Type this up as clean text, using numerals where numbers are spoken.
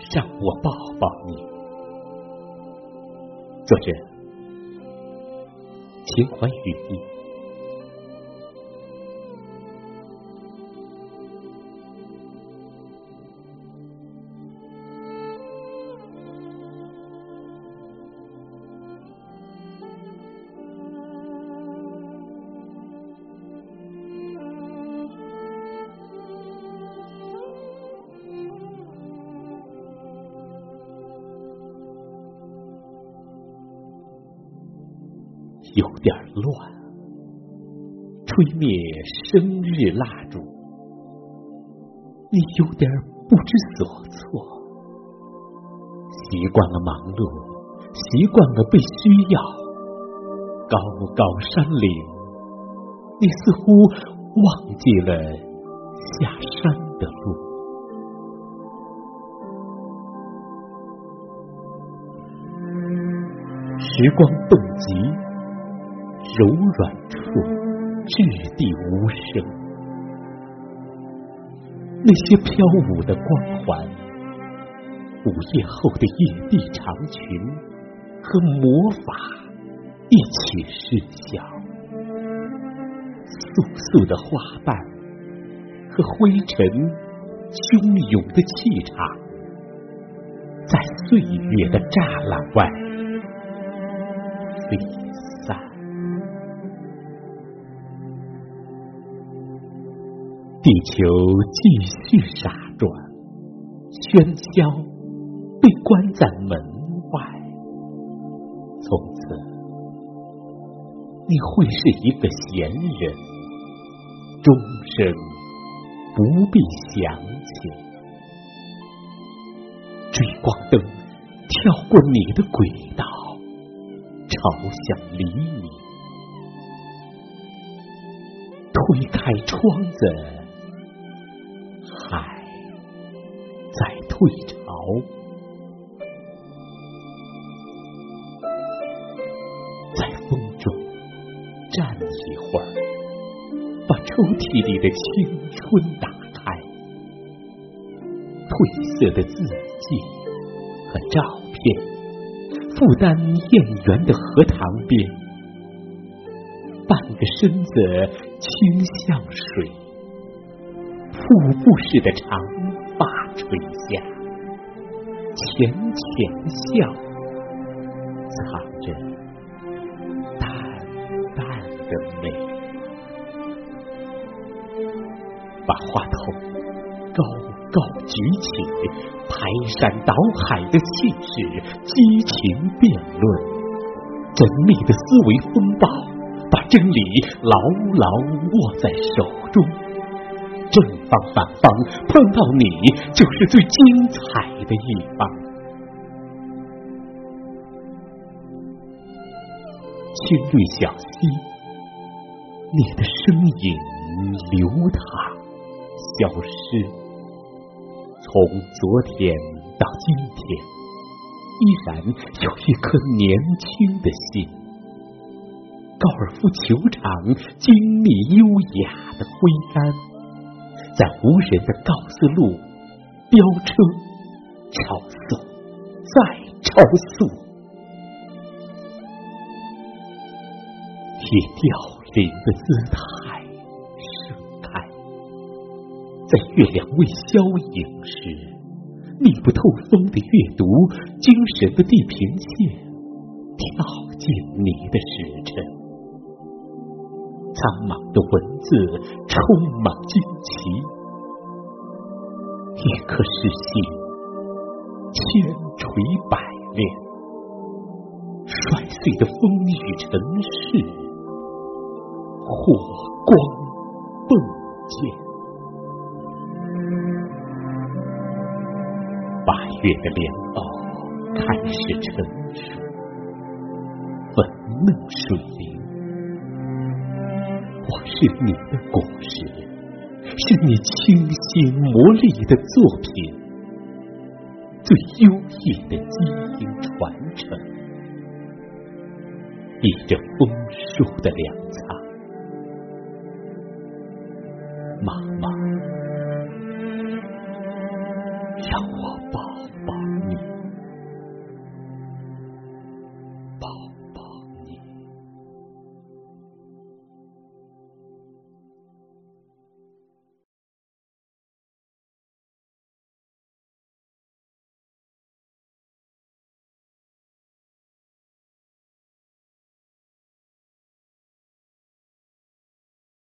让我抱抱你。作者：秦淮雨意。有点乱，吹灭生日蜡烛，你有点不知所措。习惯了忙碌，习惯了被需要，高高山岭，你似乎忘记了下山的路。时光冻极，柔软处掷地无声，那些飘舞的光环，午夜后的夜地长裙和魔法一起失效，簌簌的花瓣和灰尘汹涌的气场，在岁月的栅栏外飞散。地球继续傻转，喧嚣被关在门外。从此，你会是一个闲人，终生不必想起。追光灯跳过你的轨道，朝向黎明。推开窗子，海在退潮。在风中站一会儿，把抽屉里的青春打开。褪色的字迹和照片，复旦燕园的荷塘边，半个身子倾向水，瀑布似的长发垂下，浅浅笑，藏着淡淡的美。把话筒高高举起，排山倒海的气势，激情辩论，缜密的思维风暴，把真理牢牢握在手中。正方反方碰到你，就是最精彩的一方。青绿小溪，你的身影流淌消失，从昨天到今天，依然有一颗年轻的心。高尔夫球场精密优雅的挥杆，在无人的高速路飙车，超速，再超速，以凋零的姿态盛开。在月亮未消影时，密不透风的阅读，精神的地平线跳进你的时辰。苍茫的文字充满惊奇，一颗诗心千锤百炼，摔碎的风雨尘世，火光迸溅。8月的莲藕开始成熟，粉嫩水灵。我是你的果实，是你清新磨砺的作品，最优异的基因传承。倚着枫树的粮仓，妈妈， 让我抱抱你。